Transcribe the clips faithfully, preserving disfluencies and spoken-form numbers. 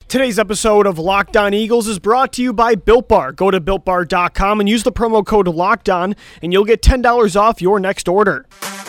Today's episode of Locked On Eagles is brought to you by Built Bar. Go to built bar dot com and use the promo code LOCKEDON, and you'll get ten dollars off your next order.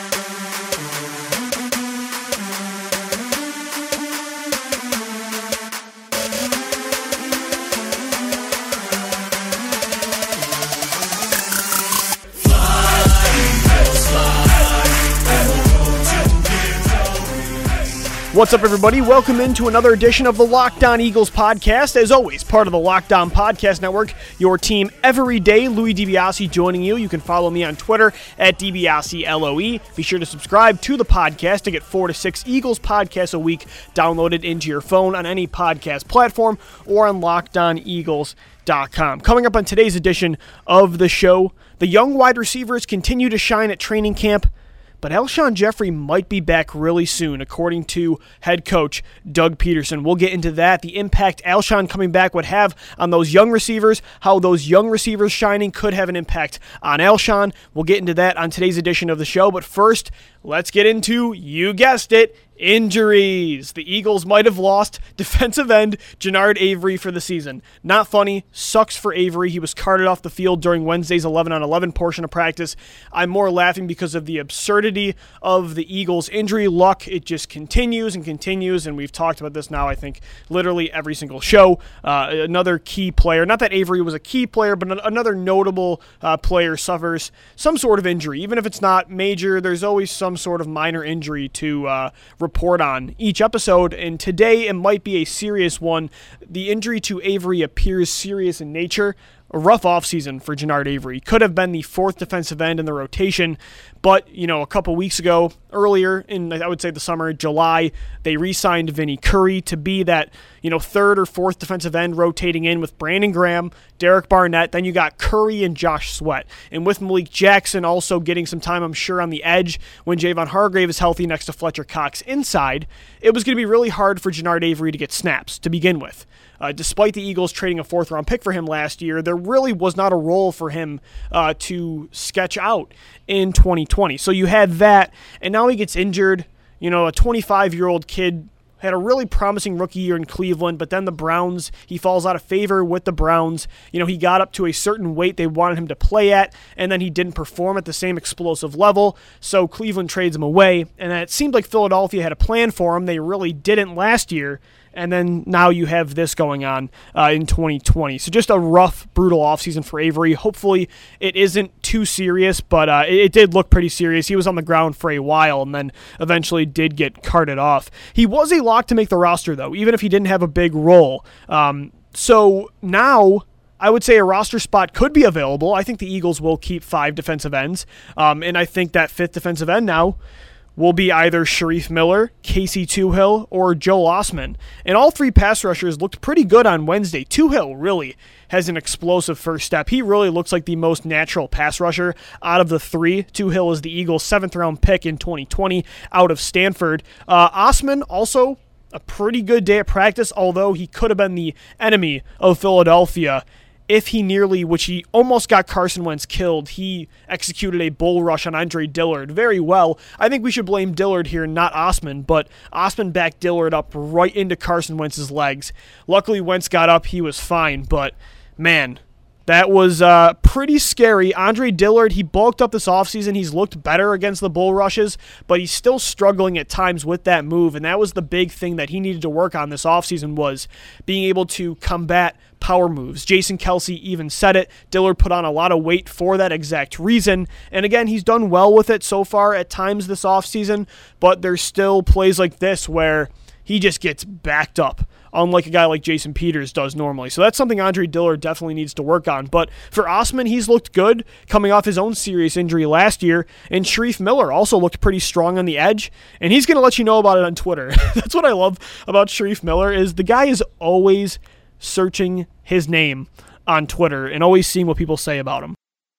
What's up, everybody? Welcome into another edition of the Locked On Eagles podcast. As always, part of the Locked On Podcast Network, your team every day. Louis DiBiase joining you. You can follow me on Twitter at DiBiaseLoe. Be sure to subscribe to the podcast to get four to six Eagles podcasts a week downloaded into your phone on any podcast platform or on locked on eagles dot com. Coming up on today's edition of the show, the young wide receivers continue to shine at training camp, but Alshon Jeffery might be back really soon, according to head coach Doug Peterson. We'll get into that, the impact Alshon coming back would have on those young receivers, how those young receivers shining could have an impact on Alshon. We'll get into that on today's edition of the show, but first, let's get into, you guessed it, injuries. The Eagles might have lost defensive end Genard Avery for the season. Not funny. Sucks for Avery. He was carted off the field during Wednesday's eleven on eleven portion of practice. I'm more laughing because of the absurdity of the Eagles' injury luck. It just continues and continues, and we've talked about this now, I think, literally every single show. Uh, another key player, not that Avery was a key player, but another notable uh, player suffers some sort of injury. Even if it's not major, there's always some sort of minor injury to uh, report on each episode, and today it might be a serious one. The injury to Avery appears serious in nature. A rough offseason for Genard Avery. Could have been the fourth defensive end in the rotation, but, you know, a couple weeks ago, earlier in, I would say the summer, July, they re-signed Vinny Curry to be that, you know, third or fourth defensive end rotating in with Brandon Graham, Derek Barnett. Then you got Curry and Josh Sweat. And with Malik Jackson also getting some time, I'm sure, on the edge when Javon Hargrave is healthy next to Fletcher Cox inside, it was going to be really hard for Genard Avery to get snaps to begin with. Uh, despite the Eagles trading a fourth-round pick for him last year, there really was not a role for him uh, to sketch out in twenty twenty. So you had that, and now he gets injured. You know, a twenty-five-year-old kid had a really promising rookie year in Cleveland, but then the Browns, he falls out of favor with the Browns. You know, he got up to a certain weight they wanted him to play at, and then he didn't perform at the same explosive level, so Cleveland trades him away. And it seemed like Philadelphia had a plan for him. They really didn't last year. And then now you have this going on uh, in twenty twenty. So just a rough, brutal offseason for Avery. Hopefully it isn't too serious, but uh, it, it did look pretty serious. He was on the ground for a while and then eventually did get carted off. He was a lock to make the roster, though, even if he didn't have a big role. Um, so now I would say a roster spot could be available. I think the Eagles will keep five defensive ends, um, and I think that fifth defensive end now will be either Shareef Miller, Casey Toohill, or Joel Osman. And all three pass rushers looked pretty good on Wednesday. Toohill really has an explosive first step. He really looks like the most natural pass rusher out of the three. Toohill is the Eagles' seventh-round pick in twenty twenty out of Stanford. Uh, Osman also a pretty good day at practice, although he could have been the enemy of Philadelphia if he nearly, which he almost got Carson Wentz killed, he executed a bull rush on Andre Dillard very well. I think we should blame Dillard here, not Osman, but Osman backed Dillard up right into Carson Wentz's legs. Luckily, Wentz got up. He was fine, but man, that was uh, pretty scary. Andre Dillard, he bulked up this offseason. He's looked better against the bull rushes, but he's still struggling at times with that move, and that was the big thing that he needed to work on this offseason, was being able to combat power moves. Jason Kelce even said it. Dillard put on a lot of weight for that exact reason, and again, he's done well with it so far at times this offseason, but there's still plays like this where he just gets backed up, unlike a guy like Jason Peters does normally. So that's something Andre Dillard definitely needs to work on. But for Osman, he's looked good coming off his own serious injury last year. And Shareef Miller also looked pretty strong on the edge. And he's going to let you know about it on Twitter. That's what I love about Shareef Miller, is the guy is always searching his name on Twitter and always seeing what people say about him.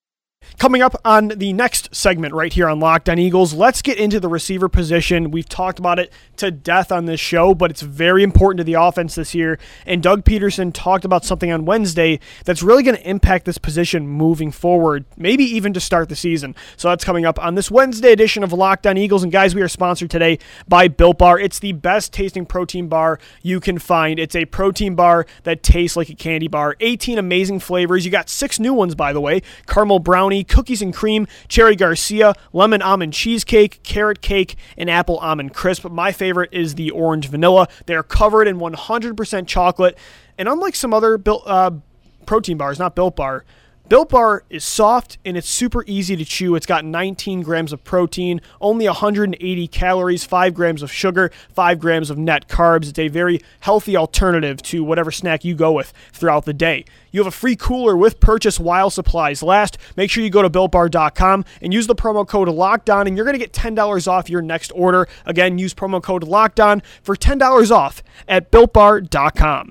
Coming up on the next segment right here on Locked On Eagles, let's get into the receiver position. We've talked about it to death on this show, but it's very important to the offense this year. And Doug Peterson talked about something on Wednesday that's really going to impact this position moving forward, maybe even to start the season. So that's coming up on this Wednesday edition of Locked On Eagles. And guys, we are sponsored today by Built Bar. It's the best tasting protein bar you can find. It's a protein bar that tastes like a candy bar. eighteen amazing flavors. You got six new ones, by the way. Caramel brownie, cookies and cream, cherry Garcia, lemon almond cheesecake, carrot cake, and apple almond crisp. My favorite is the orange vanilla. They are covered in one hundred percent chocolate. And unlike some other built, uh, protein bars, not Built Bar, Built Bar is soft and it's super easy to chew. It's got nineteen grams of protein, only one hundred eighty calories, five grams of sugar, five grams of net carbs. It's a very healthy alternative to whatever snack you go with throughout the day. You have a free cooler with purchase while supplies last. Make sure you go to built bar dot com and use the promo code LOCKEDON, and you're going to get ten dollars off your next order. Again, use promo code LOCKEDON for ten dollars off at built bar dot com.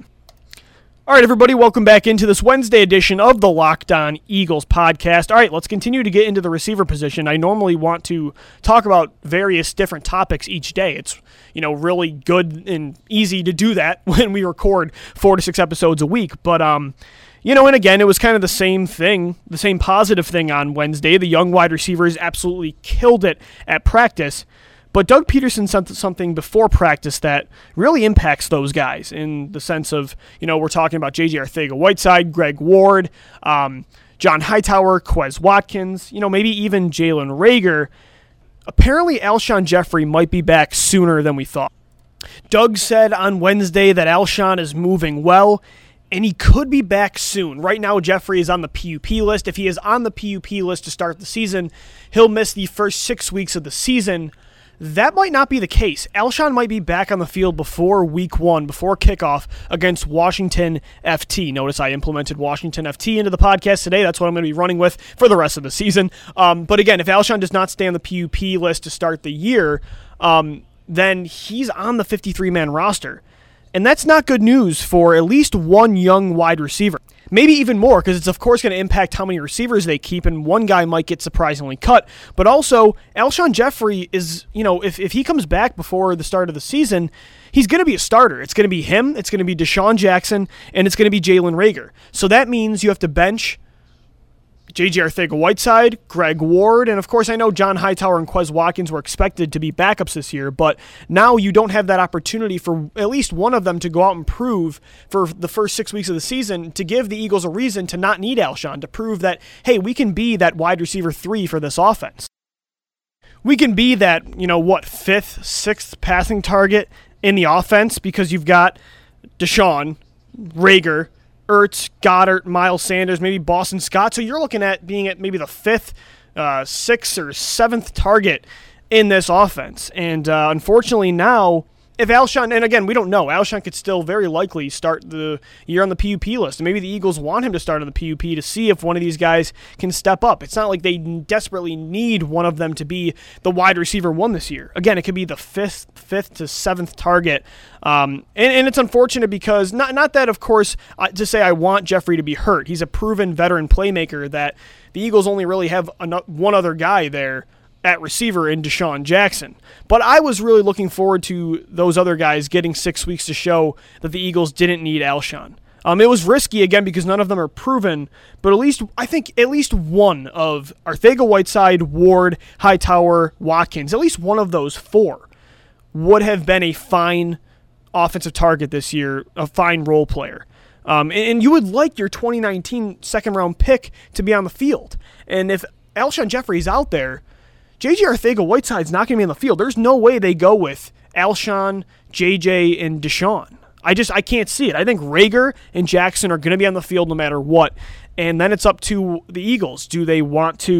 All right, everybody, welcome back into this Wednesday edition of the Locked On Eagles podcast. All right, let's continue to get into the receiver position. I normally want to talk about various different topics each day. It's, you know, really good and easy to do that when we record four to six episodes a week. But, um, you know, and again, it was kind of the same thing, the same positive thing on Wednesday. The young wide receivers absolutely killed it at practice. But Doug Peterson said something before practice that really impacts those guys in the sense of, you know, we're talking about J J Arcega-Whiteside, Greg Ward, um, John Hightower, Quez Watkins, you know, maybe even Jalen Reagor. Apparently, Alshon Jeffrey might be back sooner than we thought. Doug said on Wednesday that Alshon is moving well, and he could be back soon. Right now, Jeffrey is on the P U P list. If he is on the P U P list to start the season, he'll miss the first six weeks of the season. That might not be the case. Alshon might be back on the field before week one, before kickoff against Washington F T. Notice I implemented Washington F T into the podcast today. That's what I'm going to be running with for the rest of the season. Um, but again, if Alshon does not stay on the P U P list to start the year, um, then he's on the fifty-three man roster. And that's not good news for at least one young wide receiver. Maybe even more, because it's of course going to impact how many receivers they keep, and one guy might get surprisingly cut. But also, Alshon Jeffrey is, you know, if, if he comes back before the start of the season, he's going to be a starter. It's going to be him, it's going to be Deshaun Jackson, and it's going to be Jalen Reagor. So that means you have to bench J J Arcega-Whiteside, Greg Ward, and of course I know John Hightower and Quez Watkins were expected to be backups this year, but now you don't have that opportunity for at least one of them to go out and prove for the first six weeks of the season to give the Eagles a reason to not need Alshon, to prove that, hey, we can be that wide receiver three for this offense. We can be that, you know, what, fifth, sixth passing target in the offense because you've got Deshaun, Reagor, Ertz, Goddard, Miles Sanders, maybe Boston Scott. So you're looking at being at maybe the fifth, uh, sixth, or seventh target in this offense. And uh, unfortunately now, if Alshon, and again, we don't know, Alshon could still very likely start the year on the P U P list. And maybe the Eagles want him to start on the P U P to see if one of these guys can step up. It's not like they desperately need one of them to be the wide receiver one this year. Again, it could be the fifth, fifth to seventh target. Um, and, and it's unfortunate because, not not that, of course, uh, to say I want Jeffrey to be hurt. He's a proven veteran playmaker that the Eagles only really have an, one other guy there at receiver in Deshaun Jackson. But I was really looking forward to those other guys getting six weeks to show that the Eagles didn't need Alshon. Um, it was risky, again, because none of them are proven, but at least, I think, at least one of Arcega-Whiteside, Ward, Hightower, Watkins, at least one of those four would have been a fine offensive target this year, a fine role player. Um, and, and you would like your twenty nineteen second-round pick to be on the field. And if Alshon Jeffrey's out there, J J Arcega-Whiteside's not going to be on the field. There's no way they go with Alshon, J J, and Deshaun. I just, I can't see it. I think Reagor and Jackson are going to be on the field no matter what. And then it's up to the Eagles. Do they want to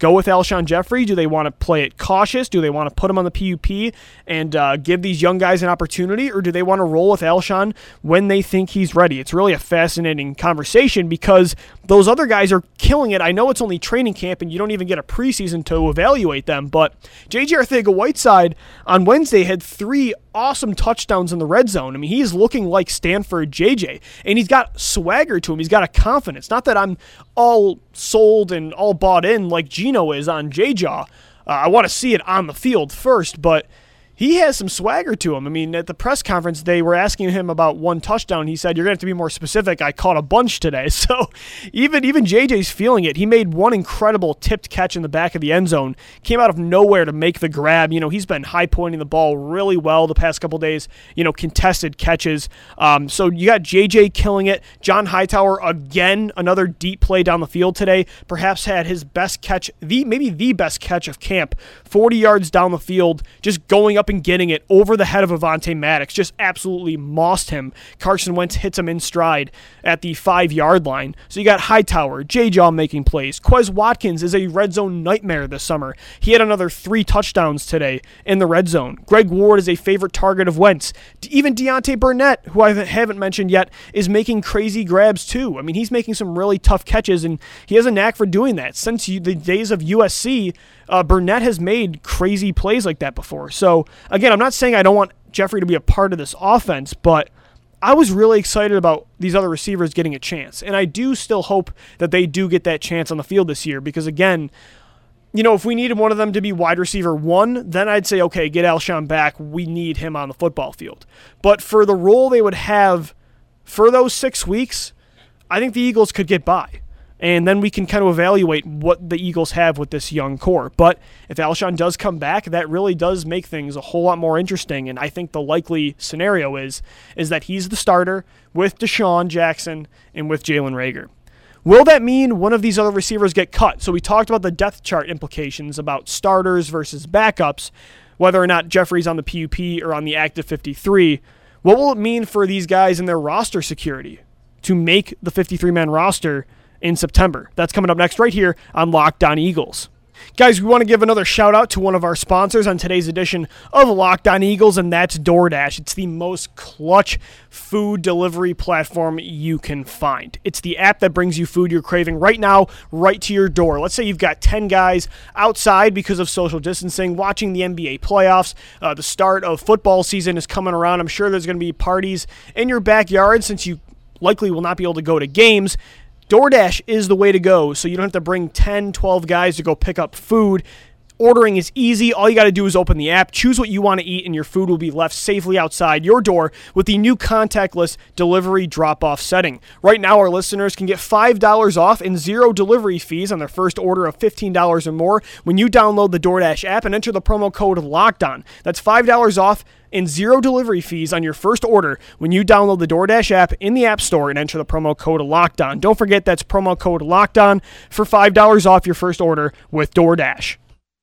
go with Alshon Jeffrey? Do they want to play it cautious? Do they want to put him on the P U P and uh, give these young guys an opportunity? Or do they want to roll with Alshon when they think he's ready? It's really a fascinating conversation because those other guys are killing it. I know it's only training camp and you don't even get a preseason to evaluate them, but J J Arcega-Whiteside on Wednesday had three awesome touchdowns in the red zone. I mean, he's looking like Stanford J J, and he's got swagger to him. He's got a confidence. Not that I'm all sold and all bought in like Gino is on J-Jaw. Uh, I want to see it on the field first, but he has some swagger to him. I mean, at the press conference, they were asking him about one touchdown. He said, you're going to have to be more specific. I caught a bunch today. So even even J J's feeling it. He made one incredible tipped catch in the back of the end zone. Came out of nowhere to make the grab. You know, he's been high-pointing the ball really well the past couple days. You know, contested catches. Um, so you got J J killing it. John Hightower, again, another deep play down the field today. Perhaps had his best catch, the maybe the best catch of camp. forty yards down the field, just going up and getting it over the head of Avonte Maddox, just absolutely mossed him. Carson Wentz hits him in stride at the five-yard line. So you got Hightower, J-Jaw making plays. Quez Watkins is a red zone nightmare this summer. He had another three touchdowns today in the red zone. Greg Ward is a favorite target of Wentz. Even Deontay Burnett, who I haven't mentioned yet, is making crazy grabs too. I mean, he's making some really tough catches, and he has a knack for doing that. Since the days of U S C, uh, Burnett has made crazy plays like that before. So, again, I'm not saying I don't want Jeffrey to be a part of this offense, but I was really excited about these other receivers getting a chance. And I do still hope that they do get that chance on the field this year because, again, you know, if we needed one of them to be wide receiver one, then I'd say, okay, get Alshon back. We need him on the football field. But for the role they would have for those six weeks, I think the Eagles could get by. And then we can kind of evaluate what the Eagles have with this young core. But if Alshon does come back, that really does make things a whole lot more interesting. And I think the likely scenario is, is that he's the starter with Deshaun Jackson and with Jalen Reagor. Will that mean one of these other receivers get cut? So we talked about the depth chart implications about starters versus backups, whether or not Jeffrey's on the P U P or on the active fifty-three. What will it mean for these guys in their roster security to make the fifty-three man roster in September? That's coming up next right here on Locked On Eagles. Guys, we want to give another shout out to one of our sponsors on today's edition of Locked On Eagles, and that's DoorDash. It's the most clutch food delivery platform you can find. It's the app that brings you food you're craving right now, right to your door. Let's say you've got ten guys outside because of social distancing, watching the N B A playoffs. Uh, the start of football season is coming around. I'm sure there's going to be parties in your backyard since you likely will not be able to go to games. DoorDash is the way to go, so you don't have to bring ten, twelve guys to go pick up food. Ordering is easy. All you got to do is open the app, choose what you want to eat, and your food will be left safely outside your door with the new contactless delivery drop-off setting. Right now, our listeners can get five dollars off and zero delivery fees on their first order of fifteen dollars or more when you download the DoorDash app and enter the promo code LOCKEDON. That's five dollars off and zero delivery fees on your first order when you download the DoorDash app in the App Store and enter the promo code LOCKEDON. Don't forget that's promo code LOCKEDON for five dollars off your first order with DoorDash.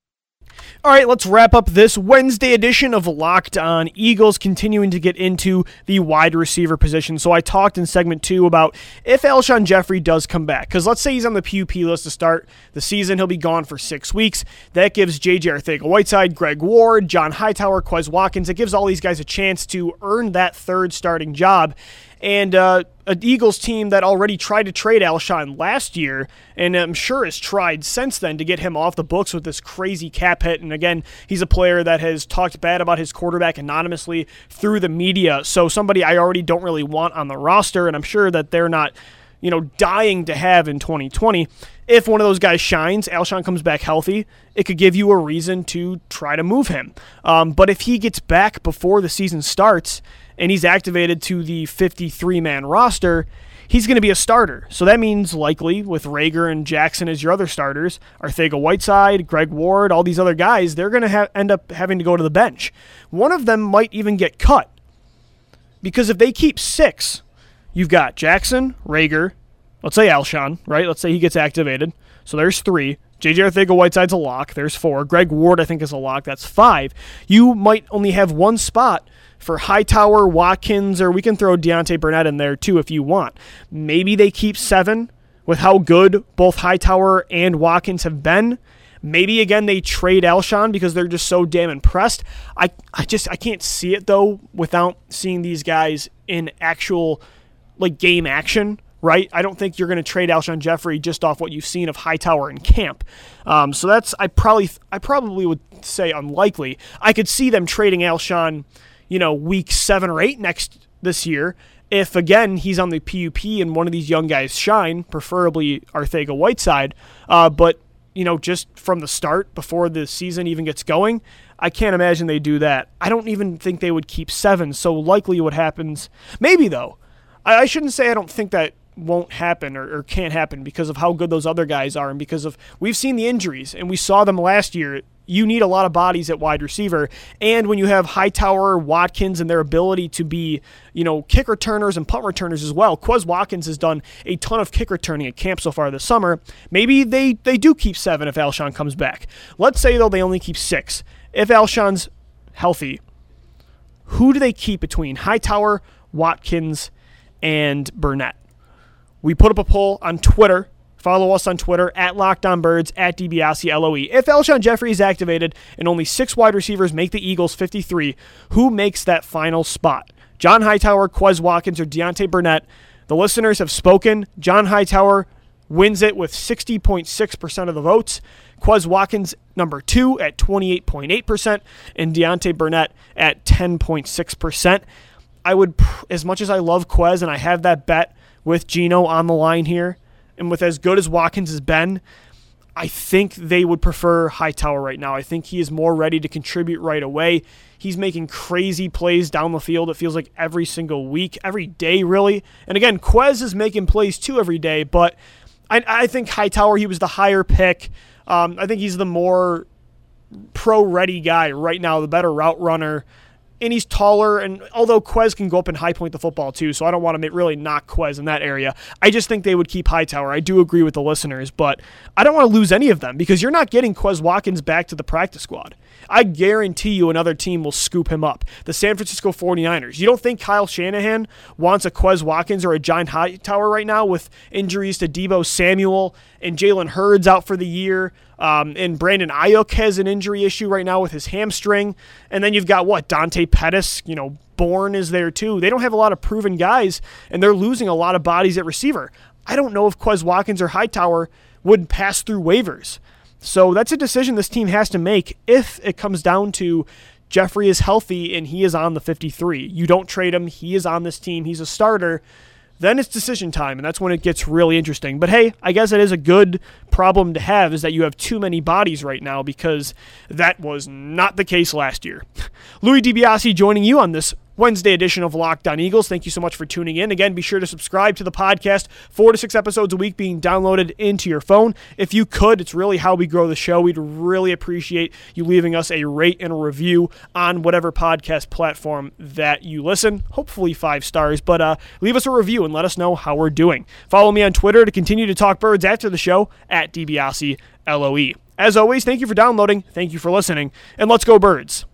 All right, let's wrap up this Wednesday edition of Locked On Eagles, continuing to get into the wide receiver position. So I talked in segment two about if Alshon Jeffrey does come back, because let's say he's on the P U P list to start the season. He'll be gone for six weeks. That gives J J Arcega-Whiteside, Greg Ward, John Hightower, Quez Watkins. It gives all these guys a chance to earn that third starting job. And uh, an Eagles team that already tried to trade Alshon last year, and I'm sure has tried since then to get him off the books with this crazy cap hit. And again, he's a player that has talked bad about his quarterback anonymously through the media. So somebody I already don't really want on the roster, and I'm sure that they're not, you know, dying to have in twenty twenty. If one of those guys shines, Alshon comes back healthy, it could give you a reason to try to move him. Um, but if he gets back before the season starts and he's activated to the fifty-three man roster, he's going to be a starter. So that means likely with Reagor and Jackson as your other starters, Arcega-Whiteside, Greg Ward, all these other guys, they're going to ha- end up having to go to the bench. One of them might even get cut because if they keep six, you've got Jackson, Reagor, let's say Alshon, right? Let's say he gets activated. So there's three. J J Arcega-Whiteside's a lock. There's four. Greg Ward, I think, is a lock. That's five. You might only have one spot for Hightower, Watkins, or we can throw Deontay Burnett in there too if you want. Maybe they keep seven with how good both Hightower and Watkins have been. Maybe, again, they trade Alshon because they're just so damn impressed. I, I just I can't see it, though, without seeing these guys in actual like game action, right? I don't think you're going to trade Alshon Jeffrey just off what you've seen of Hightower in camp. Um, so that's I probably I probably would say unlikely. I could see them trading Alshon, you know, week seven or eight next this year. If, again, he's on the P U P and one of these young guys shine, preferably Arcega-Whiteside, uh, but, you know, just from the start, before the season even gets going, I can't imagine they do that. I don't even think they would keep seven, so likely what happens, maybe, though. I, I shouldn't say I don't think that won't happen or, or can't happen because of how good those other guys are and because of, we've seen the injuries, and we saw them last year. You need a lot of bodies at wide receiver. And when you have Hightower, Watkins, and their ability to be, you know, kick returners and punt returners as well. Quez Watkins has done a ton of kick returning at camp so far this summer. Maybe they, they do keep seven if Alshon comes back. Let's say, though, they only keep six. If Alshon's healthy, who do they keep between Hightower, Watkins, and Burnett? We put up a poll on Twitter. Follow us on Twitter, at LockedOnBirds, at DiBiase L O E. If Alshon Jeffrey is activated and only six wide receivers make the Eagles fifty-three, who makes that final spot? John Hightower, Quez Watkins, or Deontay Burnett? The listeners have spoken. John Hightower wins it with sixty point six percent of the votes. Quez Watkins, number two, at twenty-eight point eight percent, and Deontay Burnett at ten point six percent. I would, as much as I love Quez, and I have that bet with Geno on the line here, and with as good as Watkins has been, I think they would prefer Hightower right now. I think he is more ready to contribute right away. He's making crazy plays down the field, it feels like every single week, every day really. And again, Quez is making plays too every day, but I, I think Hightower, he was the higher pick. Um, I think he's the more pro-ready guy right now, the better route runner. And he's taller, and although Quez can go up and high point the football too, so I don't want to really knock Quez in that area. I just think they would keep Hightower. I do agree with the listeners, but I don't want to lose any of them because you're not getting Quez Watkins back to the practice squad. I guarantee you another team will scoop him up. The San Francisco forty-niners. You don't think Kyle Shanahan wants a Quez Watkins or a John Hightower right now with injuries to Deebo Samuel and Jalen Hurds out for the year? Um, and Brandon Ayuk has an injury issue right now with his hamstring. And then you've got, what, Dante Pettis, you know, Bourne is there too. They don't have a lot of proven guys, and they're losing a lot of bodies at receiver. I don't know if Quez Watkins or Hightower would pass through waivers. So that's a decision this team has to make if it comes down to Jeffrey is healthy and he is on the fifty-three. You don't trade him. He is on this team. He's a starter. Then it's decision time, and that's when it gets really interesting. But hey, I guess it is a good problem to have, is that you have too many bodies right now, because that was not the case last year. Louis DiBiase joining you on this Wednesday edition of Locked On Eagles. Thank you so much for tuning in. Again, be sure to subscribe to the podcast. Four to six episodes a week being downloaded into your phone. If you could, it's really how we grow the show. We'd really appreciate you leaving us a rate and a review on whatever podcast platform that you listen. Hopefully five stars, but uh, leave us a review and let us know how we're doing. Follow me on Twitter to continue to talk birds after the show, at DiBiase L O E. As always, thank you for downloading, thank you for listening, and let's go birds.